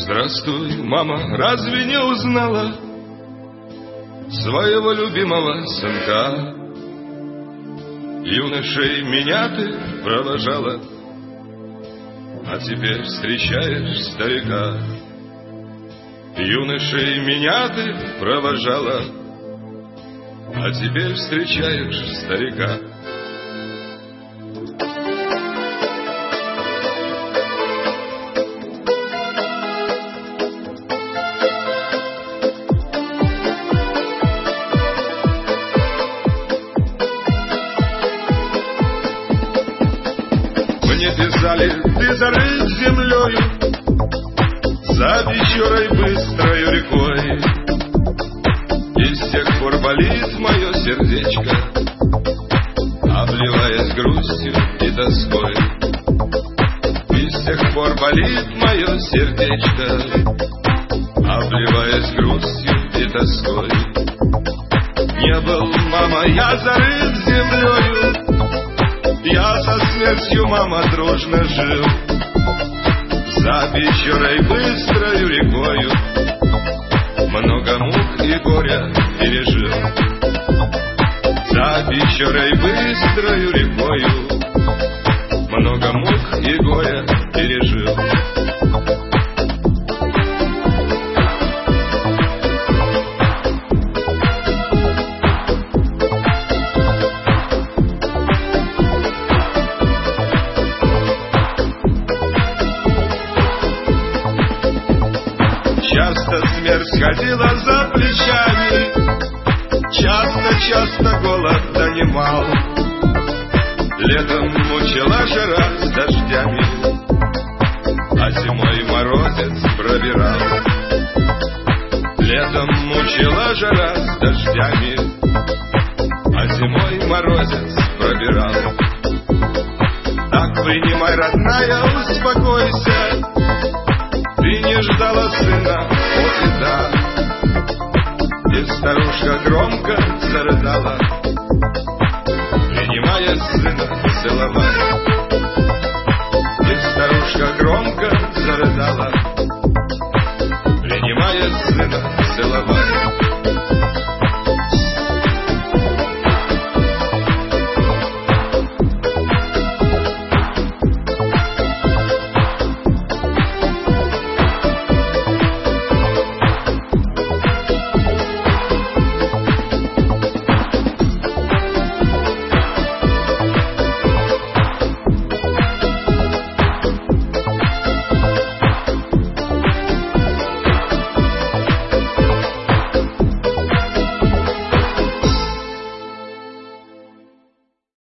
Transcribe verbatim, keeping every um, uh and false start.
Здравствуй, мама, разве не узнала своего любимого сынка? Юношей меня ты провожала, а теперь встречаешь старика. Юношей меня ты провожала, а теперь встречаешь старика. Мне писали, ты зарыт землею, за пещерой быстрою рекой, и с тех пор болит мое сердечко, обливаясь грустью и тоской. И с тех пор болит мое сердечко, обливаясь грустью и тоской. Не был, мама, я зарыт землею, я со смертью, мама, дружно жил, за пещерой быстрою рекою много мук и горя пережил. За пещерой быстрою рекою много мук и горя пережил. Часто смерть ходила за плечами, часто-часто голод донимал, летом мучила жара с дождями, а зимой морозец пробирал. Летом мучила жара с дождями, а зимой морозец пробирал. Так принимай, родная, успокойся, ты не ждала сына, о беда. И старушка громко зарыдала, принимая сына целовать. И старушка громко